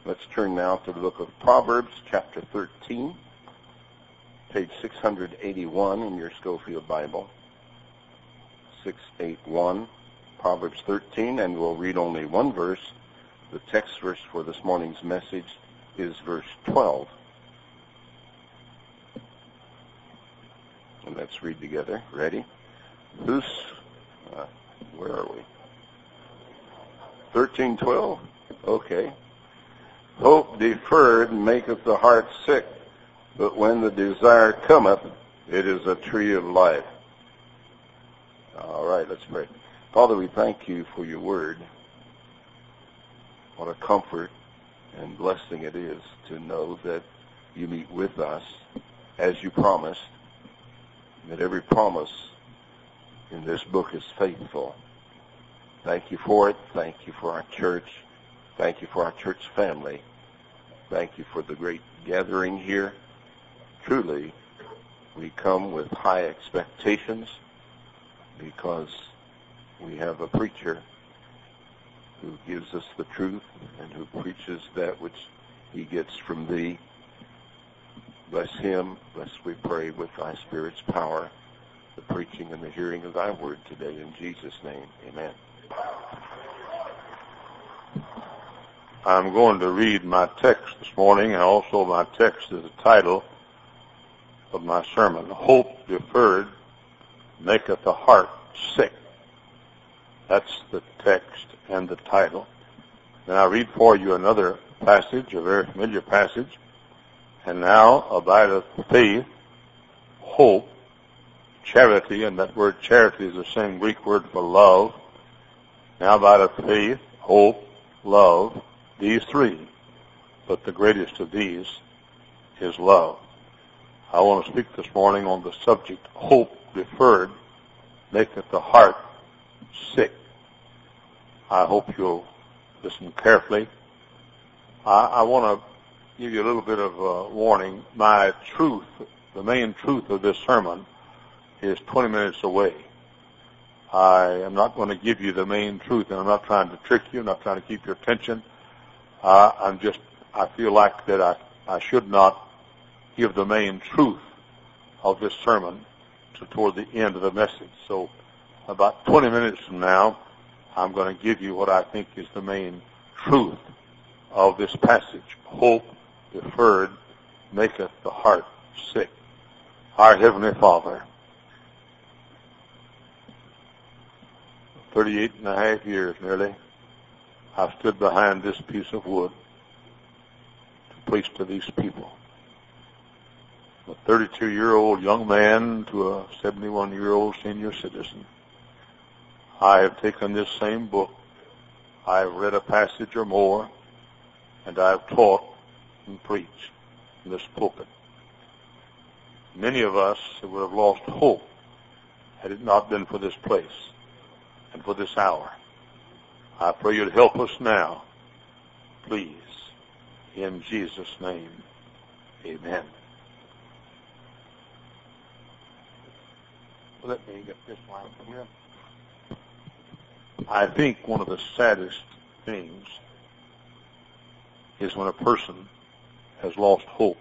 Let's turn now to the book of Proverbs, chapter 13, page 681 in your Schofield Bible. 681, Proverbs 13, and we'll read only one verse. The text verse for this morning's message is verse 12. And let's read together. Ready? Where are we? 13:12? Okay. Hope deferred maketh the heart sick, but when the desire cometh, it is a tree of life. All right, let's pray. Father, we thank you for your word. What a comfort and blessing it is to know that you meet with us as you promised, that every promise in this book is faithful. Thank you for it. Thank you for our church. Thank you for our church family. Thank you for the great gathering here. Truly, we come with high expectations because we have a preacher who gives us the truth and who preaches that which he gets from thee. Bless him. Bless, we pray, with thy Spirit's power, the preaching and the hearing of thy word today. In Jesus' name, amen. I'm going to read my text this morning, and also my text is the title of my sermon. Hope deferred maketh the heart sick. That's the text and the title. Then I'll read for you another passage, a very familiar passage. And now abideth faith, hope, charity, and that word charity is the same Greek word for love. Now abideth faith, hope, love, these three. But the greatest of these is love. I want to speak this morning on the subject, hope deferred maketh the heart sick. I hope you'll listen carefully. I want to give you a little bit of a warning. My truth, the main truth of this sermon, is 20 minutes away. I am not going to give you the main truth, and I'm not trying to trick you. I'm not trying to keep your attention. I feel like that I should not give the main truth of this sermon toward the end of the message. So about 20 minutes from now, I'm going to give you what I think is the main truth of this passage. Hope deferred maketh the heart sick. Our Heavenly Father, 38 and a half years nearly, I've stood behind this piece of wood to preach to these people. A 32-year-old young man to a 71-year-old senior citizen. I have taken this same book, I have read a passage or more, and I have taught and preached in this pulpit. Many of us would have lost hope had it not been for this place and for this hour. I pray you'd help us now, please, in Jesus' name, amen. Let me get this line from here. I think one of the saddest things is when a person has lost hope.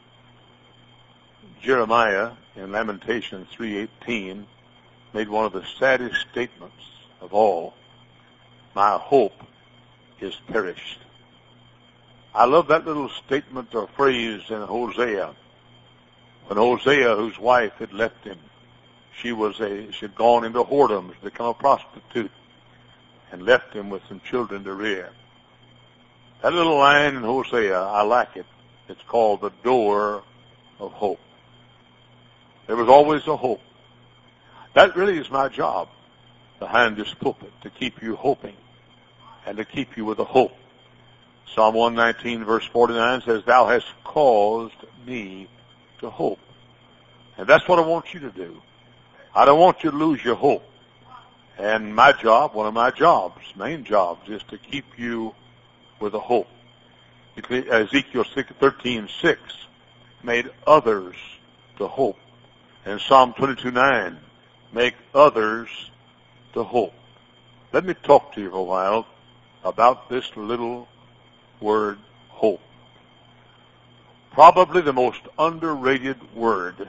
Jeremiah in Lamentations 3:18 made one of the saddest statements of all. My hope is perished. I love that little statement or phrase in Hosea. When Hosea, whose wife had left him, she had gone into whoredoms, become a prostitute, and left him with some children to rear. That little line in Hosea, I like it. It's called the door of hope. There was always a hope. That really is my job behind this pulpit, to keep you hoping and to keep you with a hope. Psalm 119 verse 49 says, Thou hast caused me to hope. And that's what I want you to do. I don't want you to lose your hope. And my job, one of my jobs, main jobs, is to keep you with a hope. Ezekiel 13:6 made others to hope. And Psalm 22:9, make others to hope. Let me talk to you for a while about this little word, hope. Probably the most underrated word,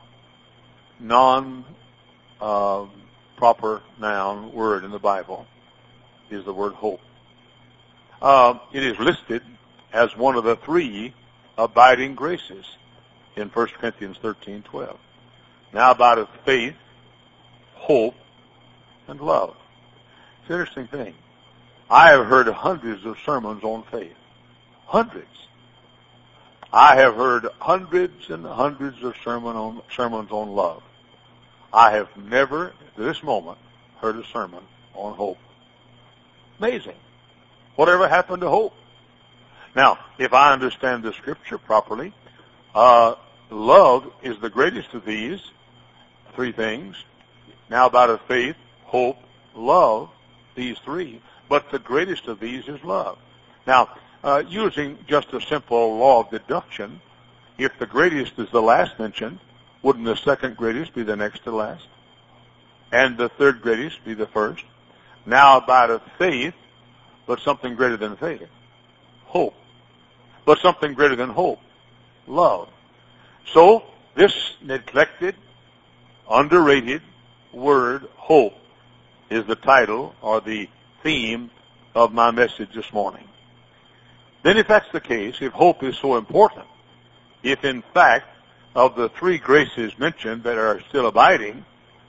non-proper noun word in the Bible, is the word hope. It is listed as one of the three abiding graces in 1 Corinthians 13:12. Now abideth faith, hope, and love. It's an interesting thing. I have heard hundreds of sermons on faith. Hundreds. I have heard hundreds and hundreds of sermons on love. I have never, to this moment, heard a sermon on hope. Amazing. Whatever happened to hope? Now, if I understand the Scripture properly, love is the greatest of these three things. Now abideth faith, hope, love, these three. But the greatest of these is love. Now, using just a simple law of deduction, if the greatest is the last mentioned, wouldn't the second greatest be the next to last? And the third greatest be the first? Now abideth faith, but something greater than faith. Hope. But something greater than hope. Love. So, this neglected, underrated word, hope, is the title or the theme of my message this morning. Then if that's the case, if hope is so important, if in fact of the three graces mentioned that are still abiding,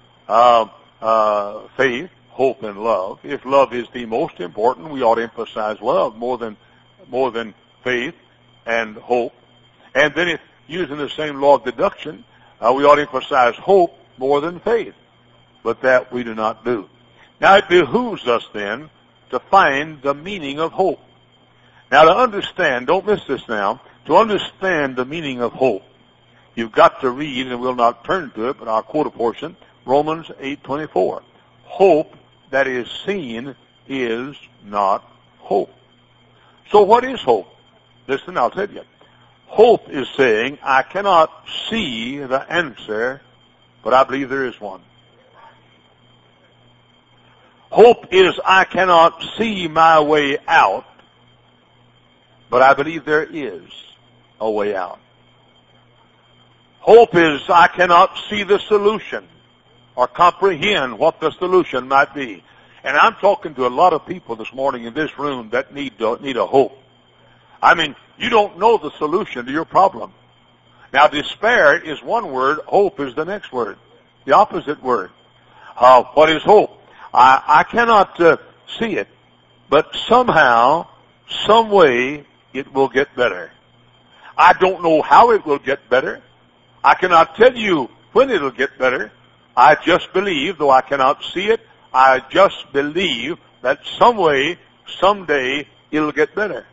faith, hope, and love, if love is the most important, we ought to emphasize love more than faith and hope. And then if using the same law of deduction, we ought to emphasize hope more than faith. But that we do not do. Now it behooves us then to find the meaning of hope. Now to understand, don't miss this now, to understand the meaning of hope, you've got to read, and we'll not turn to it, but I'll quote a portion, Romans 8:24. Hope that is seen is not hope. So what is hope? Listen, I'll tell you. Hope is saying, I cannot see the answer, but I believe there is one. Hope is, I cannot see my way out, but I believe there is a way out. Hope is, I cannot see the solution or comprehend what the solution might be. And I'm talking to a lot of people this morning in this room that need a hope. I mean, you don't know the solution to your problem. Now, despair is one word, hope is the next word, the opposite word. What is hope? I cannot see it, but somehow, some way, it will get better. I don't know how it will get better. I cannot tell you when it will get better. I just believe, though I cannot see it, I just believe that some way, someday, it'll get better.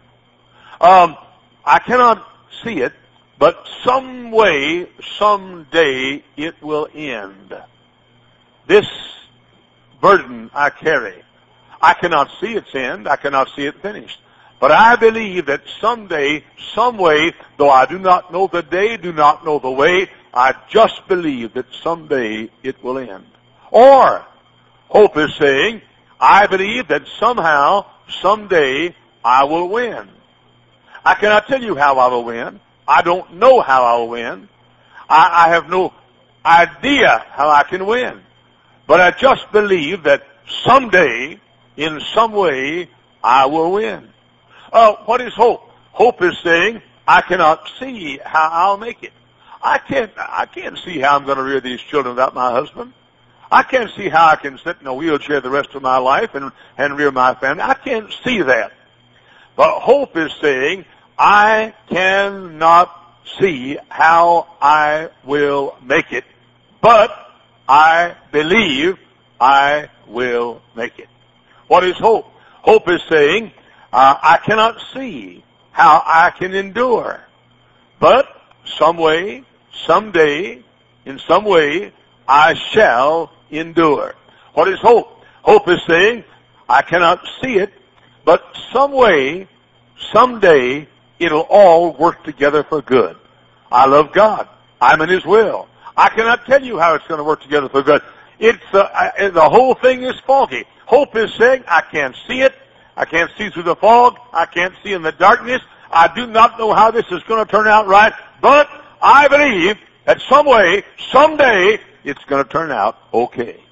I cannot see it, but some way, someday, it will end. This burden I carry, I cannot see its end, I cannot see it finished. But I believe that someday, some way, though I do not know the day, do not know the way, I just believe that someday it will end. Or, hope is saying, I believe that somehow, someday, I will win. I cannot tell you how I will win. I don't know how I will win. I have no idea how I can win. But I just believe that someday, in some way, I will win. What is hope? Hope is saying, I cannot see how I'll make it. I can't see how I'm going to rear these children without my husband. I can't see how I can sit in a wheelchair the rest of my life and rear my family. I can't see that. But hope is saying, I cannot see how I will make it, but I believe I will make it. What is hope? Hope is saying, I cannot see how I can endure, but some way, someday, in some way, I shall endure. What is hope? Hope is saying, I cannot see it, but some way, someday, it'll all work together for good. I love God. I'm in His will. I cannot tell you how it's going to work together for good. The whole thing is foggy. Hope is saying, I can't see it. I can't see through the fog. I can't see in the darkness. I do not know how this is going to turn out right, but I believe that some way, someday, it's going to turn out okay.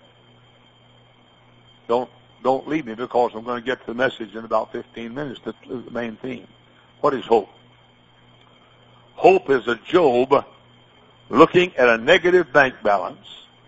Don't leave me, because I'm going to get to the message in about 15 minutes, the main theme. What is hope? Hope is a Job looking at a negative bank balance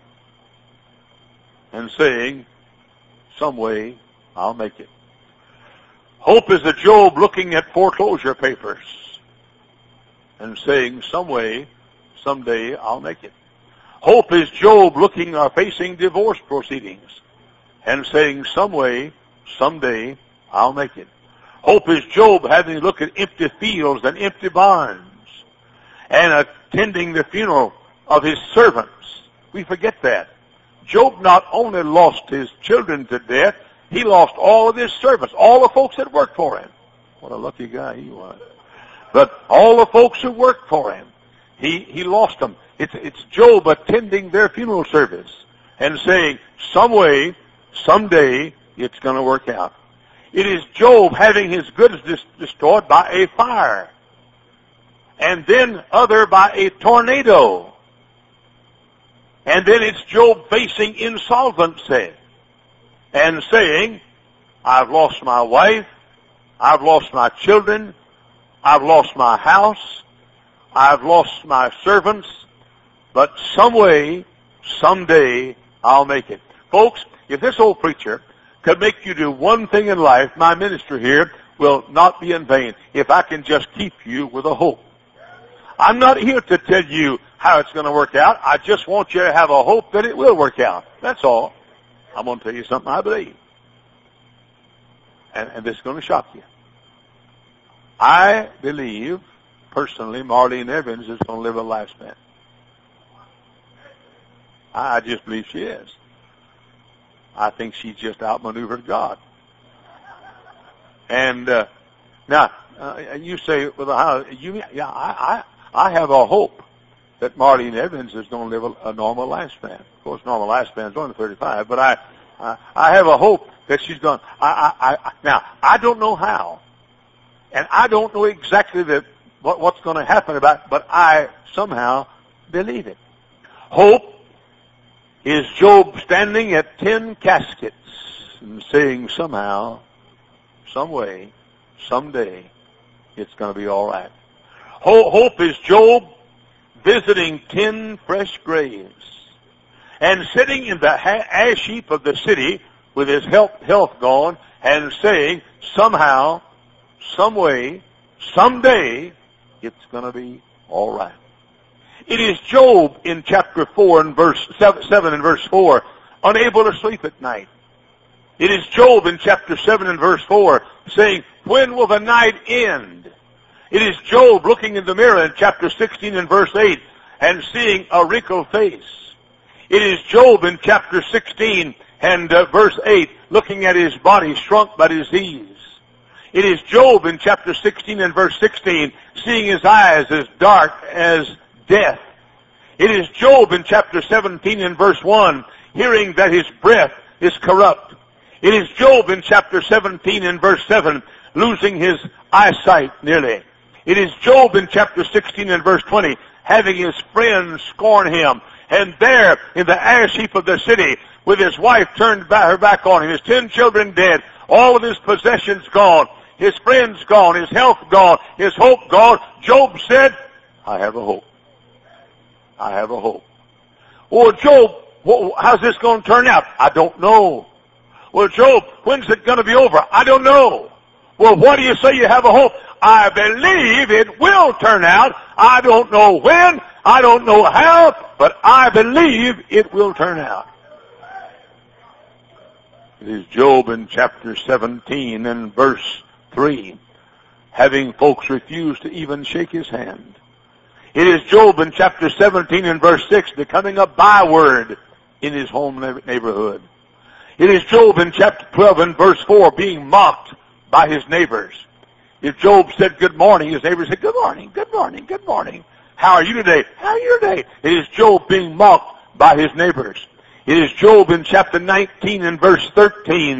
and saying, some way I'll make it. Hope is a Job looking at foreclosure papers and saying, some way, someday I'll make it. Hope is Job looking or facing divorce proceedings and saying, some way, someday I'll make it. Hope is Job having to look at empty fields and empty barns and attending the funeral of his servants. We forget that. Job not only lost his children to death, he lost all of his servants, all the folks that worked for him. What a lucky guy he was. But all the folks who worked for him, he lost them. It's Job attending their funeral service and saying, some way, someday, it's going to work out. It is Job having his goods destroyed by a fire, and then other by a tornado. And then it's Job facing insolvency and saying, I've lost my wife, I've lost my children, I've lost my house, I've lost my servants, but some way, someday, I'll make it. Folks, if this old preacher could make you do one thing in life, my ministry here will not be in vain, if I can just keep you with a hope. I'm not here to tell you how it's going to work out. I just want you to have a hope that it will work out. That's all. I'm going to tell you something I believe. And this is going to shock you. I believe, personally, Marlene Evans is going to live a lifespan. I just believe she is. I think she just outmaneuvered God. And now, you say, well, I have a hope that Marlene Evans is going to live a normal lifespan. Of course, normal lifespan is only 35, but I have a hope that she's going. Now, I don't know how, and I don't know exactly what's going to happen but I somehow believe it. Hope is Job standing at 10 caskets and saying, somehow, some way, someday, it's going to be all right. Hope is Job visiting 10 fresh graves and sitting in the ash heap of the city with his health gone and saying, somehow, some way, someday, it's going to be all right. It is Job in chapter 4 and verse 7 and verse 4, unable to sleep at night. It is Job in chapter 7 and verse 4 saying, when will the night end? It is Job looking in the mirror in chapter 16 and verse 8 and seeing a wrinkled face. It is Job in chapter 16 and verse 8 looking at his body shrunk by disease. It is Job in chapter 16 and verse 16 seeing his eyes as dark as death. It is Job in chapter 17 and verse 1 hearing that his breath is corrupt. It is Job in chapter 17 and verse 7 losing his eyesight nearly. It is Job in chapter 16 and verse 20 having his friends scorn him. And there in the ash heap of the city with his wife turned her back on him, his 10 children dead, all of his possessions gone, his friends gone, his health gone, his hope gone, Job said, I have a hope. I have a hope. Well, Job, how's this going to turn out? I don't know. Well, Job, when's it going to be over? I don't know. Well, what do you say you have a hope? I believe it will turn out. I don't know when, I don't know how, but I believe it will turn out. It is Job in chapter 17 and verse 3, having folks refuse to even shake his hand. It is Job in chapter 17 and verse 6 becoming a byword in his home neighborhood. It is Job in chapter 12 and verse 4 being mocked by his neighbors. If Job said good morning, his neighbors said good morning, good morning, good morning. How are you today? How are you today? It is Job being mocked by his neighbors. It is Job in chapter 19 and verse 13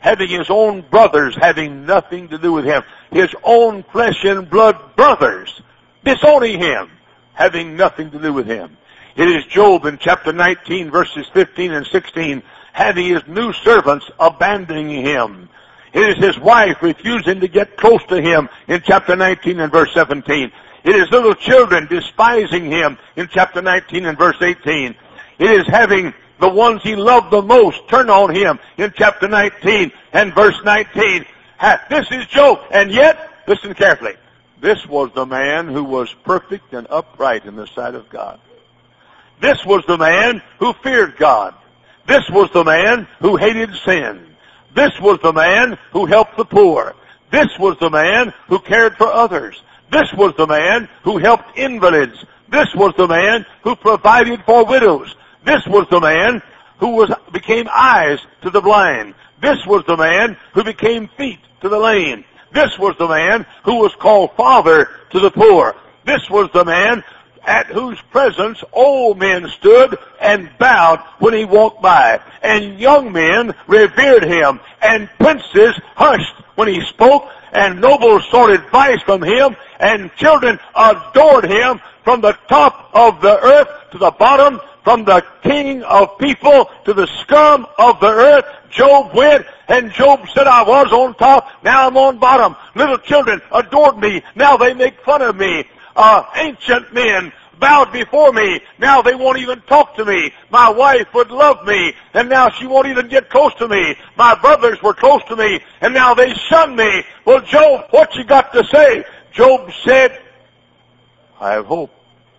having his own brothers having nothing to do with him, his own flesh and blood brothers disowning him, having nothing to do with him. It is Job in chapter 19, verses 15 and 16, having his new servants abandoning him. It is his wife refusing to get close to him in chapter 19 and verse 17. It is little children despising him in chapter 19 and verse 18. It is having the ones he loved the most turn on him in chapter 19 and verse 19. This is Job. And yet, listen carefully, this was the man who was perfect and upright in the sight of God. This was the man who feared God. This was the man who hated sin. This was the man who helped the poor. This was the man who cared for others. This was the man who helped invalids. This was the man who provided for widows. This was the man who became eyes to the blind. This was the man who became feet to the lame. This was the man who was called father to the poor. This was the man at whose presence old men stood and bowed when he walked by, and young men revered him, and princes hushed when he spoke, and nobles sought advice from him, and children adored him from the top of the earth to the bottom, from the king of people to the scum of the earth. Job went, and Job said, I was on top, now I'm on bottom. Little children adored me, now they make fun of me. Ancient men bowed before me, now they won't even talk to me. My wife would love me, and now she won't even get close to me. My brothers were close to me, and now they shun me. Well, Job, what you got to say? Job said, I have hope.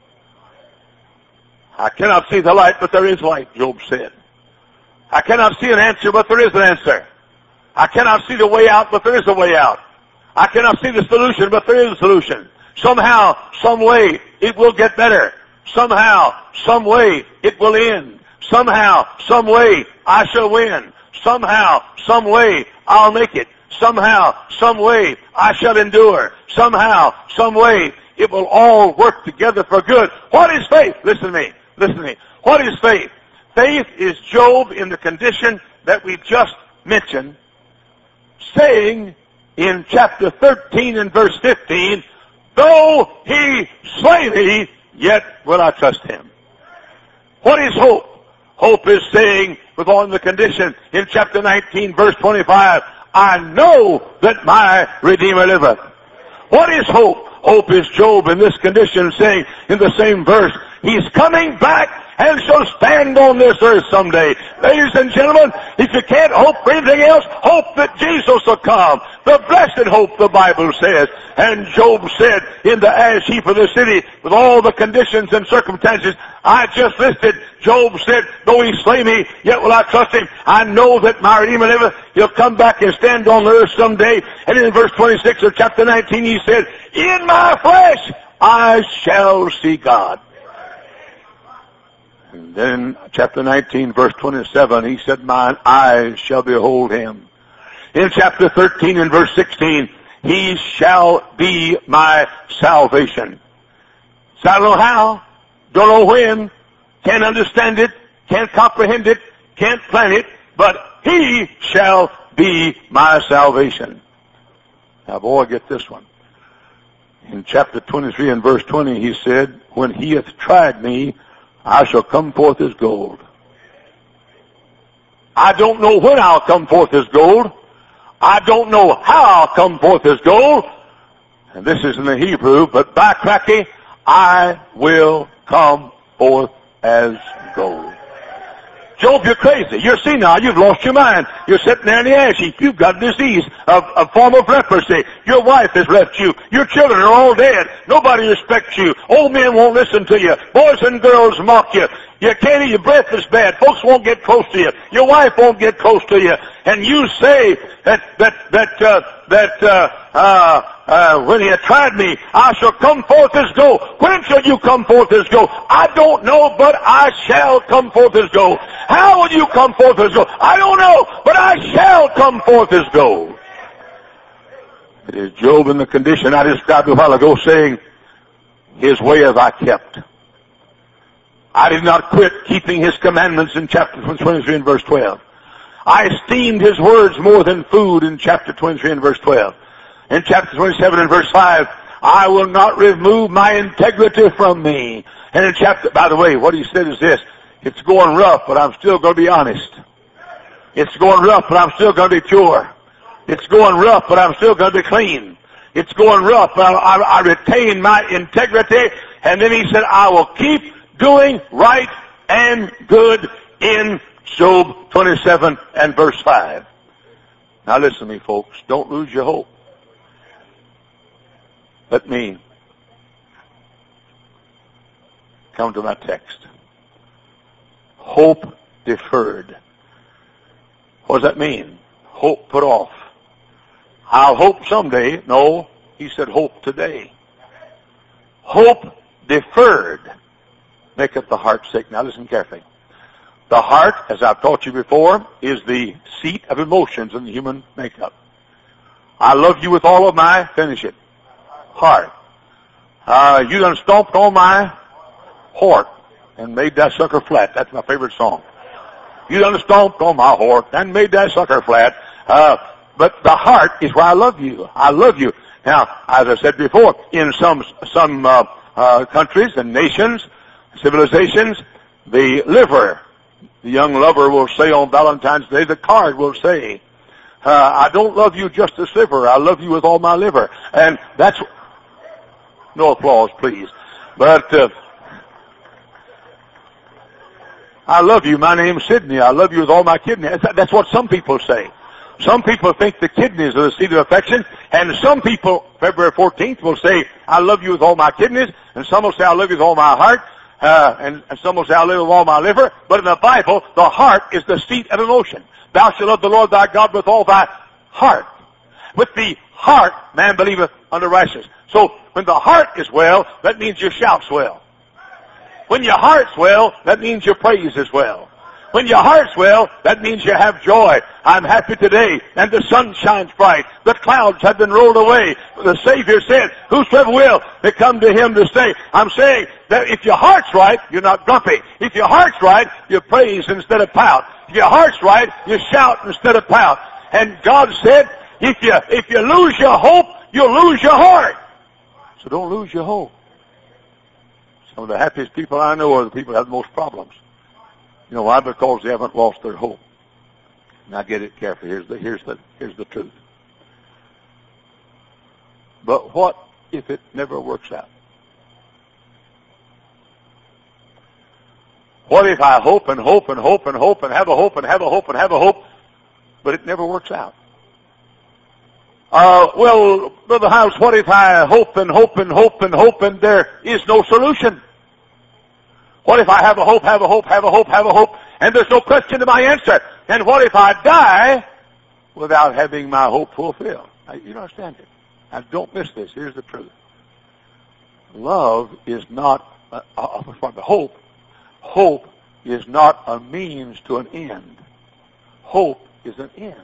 I cannot see the light, but there is light, Job said. I cannot see an answer, but there is an answer. I cannot see the way out, but there is a way out. I cannot see the solution, but there is a solution. Somehow, some way, it will get better. Somehow, some way, it will end. Somehow, some way, I shall win. Somehow, some way, I'll make it. Somehow, some way, I shall endure. Somehow, some way, it will all work together for good. What is faith? Listen to me. Listen to me. What is faith? Faith is Job in the condition that we just mentioned, saying in chapter 13 and verse 15, though he slay me, yet will I trust him. What is hope? Hope is saying, within the condition in chapter 19, verse 25, I know that my Redeemer liveth. What is hope? Hope is Job in this condition saying in the same verse, he's coming back and shall stand on this earth someday. Ladies and gentlemen, if you can't hope for anything else, hope that Jesus will come. The blessed hope, the Bible says. And Job said in the ash heap of the city, with all the conditions and circumstances I just listed, Job said, though he slay me, yet will I trust him. I know that my Redeemer liveth. He'll come back and stand on the earth someday. And in verse 26 of chapter 19 he said, in my flesh I shall see God. And then chapter 19, verse 27, he said, mine eyes shall behold him. In chapter 13 and verse 16, he shall be my salvation. So I don't know how, don't know when, can't understand it, can't comprehend it, can't plan it, but he shall be my salvation. Now boy, get this one. In chapter 23 and verse 20, he said, when he hath tried me, I shall come forth as gold. I don't know when I'll come forth as gold. I don't know how I'll come forth as gold. And this is in the Hebrew, but by cracky, I will come forth as gold. Job, you're crazy. You're senile. You've lost your mind. You're sitting there in the ash heap. You've got disease, a form of leprosy. Your wife has left you. Your children are all dead. Nobody respects you. Old men won't listen to you. Boys and girls mock you. You can't eat. Your breath is bad. Folks won't get close to you. Your wife won't get close to you. And you say when he had tried me, I shall come forth as gold. When shall you come forth as gold? I don't know, but I shall come forth as gold. How will you come forth as gold? I don't know, but I shall come forth as gold. It is Job in the condition I described a while ago, saying, his way have I kept. I did not quit keeping his commandments in chapter 23 and verse 12. I esteemed his words more than food in chapter 23 and verse 12. In chapter 27 and verse 5, I will not remove my integrity from me. And in chapter, by the way, what he said is this: it's going rough, but I'm still going to be honest. It's going rough, but I'm still going to be pure. It's going rough, but I'm still going to be clean. It's going rough, but I retain my integrity. And then he said, I will keep doing right and good in Job 27 and verse 5. Now listen to me, folks. Don't lose your hope. Let me come to my text. Hope deferred. What does that mean? Hope put off. I'll hope someday. No, he said hope today. Hope deferred maketh the heart sick. Now listen carefully. The heart, as I've taught you before, is the seat of emotions in the human makeup. I love you with all of my, finish it, heart. You done stomped on my heart and made that sucker flat. That's my favorite song. You done stomped on my heart and made that sucker flat. But the heart is where I love you. I love you. Now, as I said before, in some countries and nations, civilizations, the liver, the young lover will say on Valentine's Day, the card will say, I don't love you just as liver, I love you with all my liver. And that's, no applause please, but I love you, my name's Sidney, I love you with all my kidneys. That's what some people say. Some people think the kidneys are the seat of affection, and some people, February 14th, will say, I love you with all my kidneys, and some will say, I love you with all my heart, and some will say, I love you with all my liver. But in the Bible, the heart is the seat of emotion. Thou shalt love the Lord thy God with all thy heart. With the heart, man believeth unto righteousness. So, when the heart is well, that means your shout's well. When your heart's well, that means your praise is well. When your heart's well, that means you have joy. I'm happy today, and the sun shines bright. The clouds have been rolled away. The Savior said, whosoever will, they come to him to stay. I'm saying that if your heart's right, you're not grumpy. If your heart's right, you praise instead of pout. If your heart's right, you shout instead of pout. And God said, if you lose your hope, you'll lose your heart. So don't lose your hope. Some of the happiest people I know are the people who have the most problems. You know why? Because they haven't lost their hope. Now get it carefully. Here's the truth. But what if it never works out? What if I hope and hope and hope and hope and have a hope and have a hope and have a hope, but it never works out? Well, Brother House, what if I hope and hope and hope and hope and there is no solution? What if I have a hope, have a hope, have a hope, have a hope, and there's no question to my answer? And what if I die without having my hope fulfilled? Now, you don't understand it. Now, don't miss this. Here's the truth. Love is not hope. Hope is not a means to an end. Hope is an end.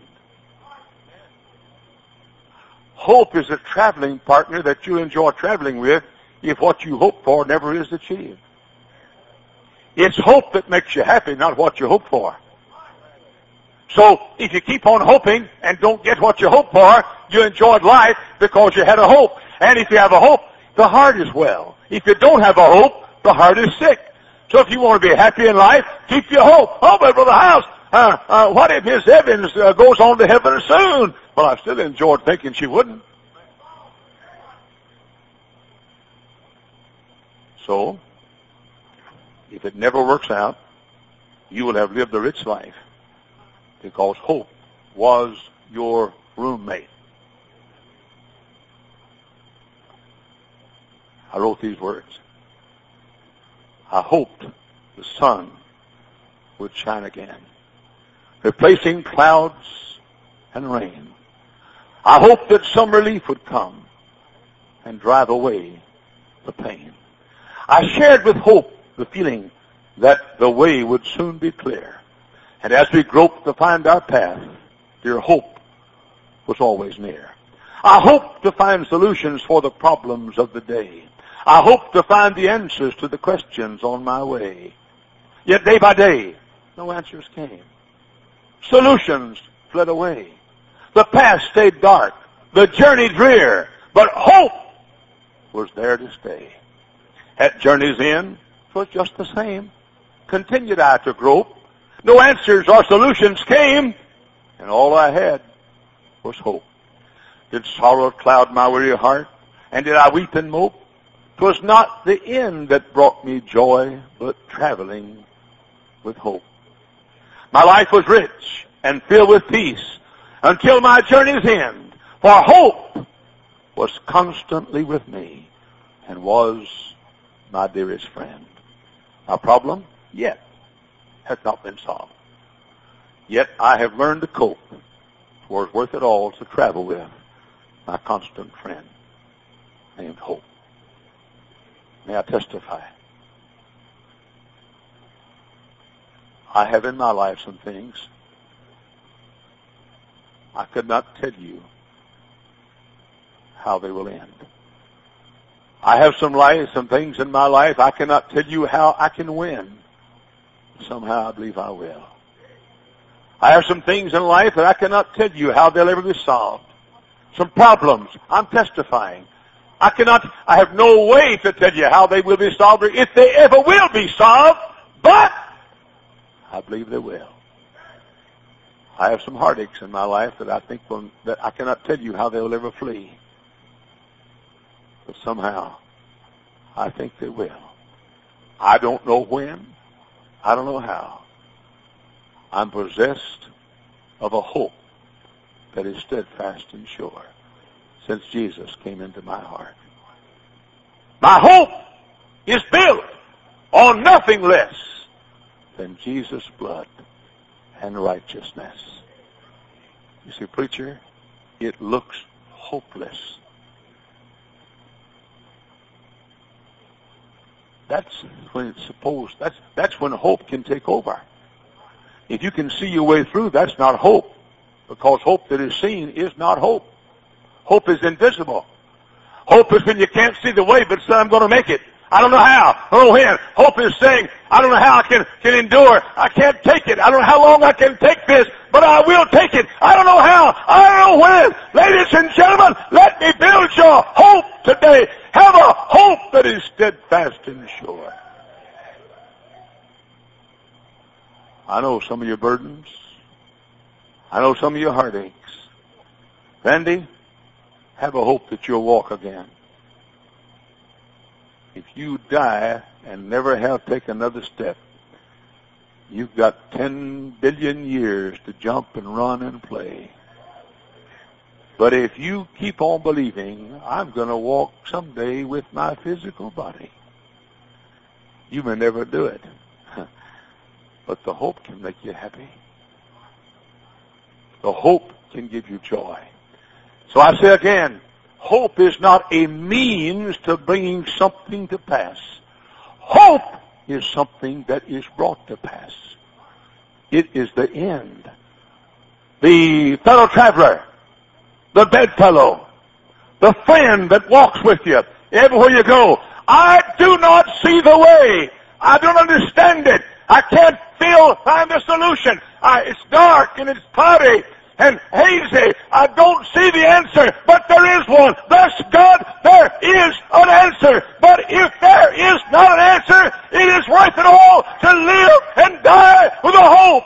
Hope is a traveling partner that you enjoy traveling with if what you hope for never is achieved. It's hope that makes you happy, not what you hope for. So, if you keep on hoping and don't get what you hope for, you enjoyed life because you had a hope. And if you have a hope, the heart is well. If you don't have a hope, the heart is sick. So if you want to be happy in life, keep your hope. Oh, but Brother House, what if Miss Evans goes on to heaven soon? Well, I still enjoyed thinking she wouldn't. So, if it never works out, you will have lived a rich life because hope was your roommate. I wrote these words. I hoped the sun would shine again, replacing clouds and rain. I hoped that some relief would come and drive away the pain. I shared with hope the feeling that the way would soon be clear. And as we groped to find our path, dear hope was always near. I hoped to find solutions for the problems of the day. I hoped to find the answers to the questions on my way. Yet day by day, no answers came. Solutions fled away. The path stayed dark. The journey drear. But hope was there to stay. At journey's end, 'twas just the same. Continued I to grope. No answers or solutions came, and all I had was hope. Did sorrow cloud my weary heart, and did I weep and mope? 'Twas not the end that brought me joy, but traveling with hope. My life was rich and filled with peace until my journey's end, for hope was constantly with me and was my dearest friend. My problem yet has not been solved. Yet I have learned to cope. 'Twas worth it all to travel with my constant friend named Hope. May I testify? I have in my life some things I could not tell you how they will end. I have some things in my life I cannot tell you how I can win. Somehow I believe I will. I have some things in life that I cannot tell you how they'll ever be solved. Some problems. I'm testifying. I have no way to tell you how they will be solved or if they ever will be solved, but I believe they will. I have some heartaches in my life that that I cannot tell you how they'll ever flee. But somehow, I think they will. I don't know when. I don't know how. I'm possessed of a hope that is steadfast and sure since Jesus came into my heart. My hope is built on nothing less than Jesus' blood and righteousness. You see, preacher, it looks hopeless. That's when hope can take over. If you can see your way through, that's not hope. Because hope that is seen is not hope. Hope is invisible. Hope is when you can't see the way, but say, I'm going to make it. I don't know how. I don't know when. Hope is saying, I don't know how I can endure. I can't take it. I don't know how long I can take this, but I will take it. I don't know how. I don't know when. Ladies and gentlemen, let me build your hope today. Have a hope that is steadfast and sure. I know some of your burdens. I know some of your heartaches. Randy, have a hope that you'll walk again. If you die and never have taken another step, you've got 10 billion years to jump and run and play. But if you keep on believing, I'm going to walk someday with my physical body, you may never do it. But the hope can make you happy. The hope can give you joy. So I say again, hope is not a means to bringing something to pass. Hope is something that is brought to pass. It is the end. The fellow traveler, the bedfellow, the friend that walks with you everywhere you go. I do not see the way. I don't understand it. I can't find the solution. It's dark and it's cloudy and hazy. I don't see the answer, but there is one. Thus, God, there is an answer. But if there is not an answer, it is worth it all to live and die with a hope.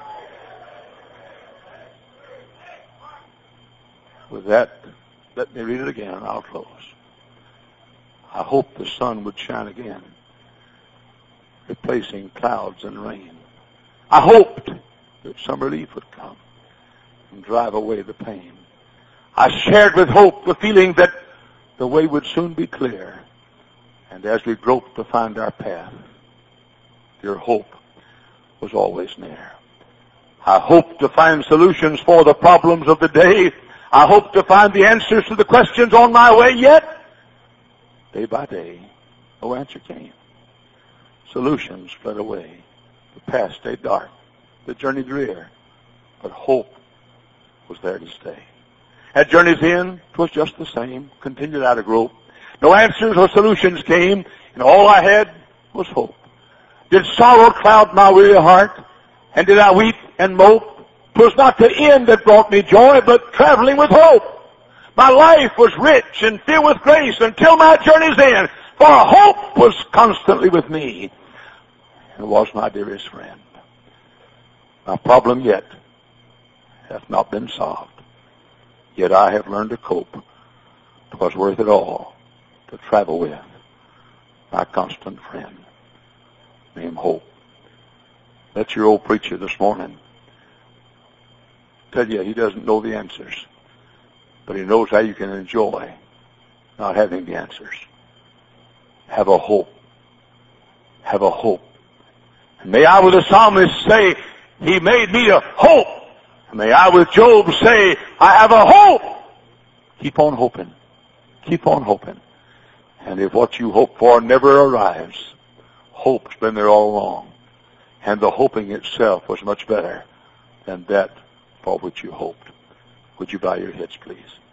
With that, let me read it again and I'll close. I hope the sun would shine again, replacing clouds and rain. I hoped that some relief would come and drive away the pain. I shared with hope the feeling that the way would soon be clear. And as we groped to find our path, dear hope was always near. I hoped to find solutions for the problems of the day. I hoped to find the answers to the questions on my way, yet day by day, no answer came. Solutions fled away. The path stayed dark. The journey drear. But hope was there to stay. At journey's end, 'twas just the same. Continued I to grope. No answers or solutions came, and all I had was hope. Did sorrow cloud my weary heart? And did I weep and mope? was not the end that brought me joy, but traveling with hope. My life was rich and filled with grace until my journey's end, for hope was constantly with me and was my dearest friend. My problem yet hath not been solved, yet I have learned to cope. 'Twas worth it all to travel with my constant friend named Hope. That's your old preacher this morning. Tell you, he doesn't know the answers, but he knows how you can enjoy not having the answers. Have a hope. Have a hope. And may I with the psalmist say, he made me a hope. And may I with Job say, I have a hope. Keep on hoping. Keep on hoping. And if what you hope for never arrives, hope's been there all along. And the hoping itself was much better than that for which you hoped. Would you bow your heads, please?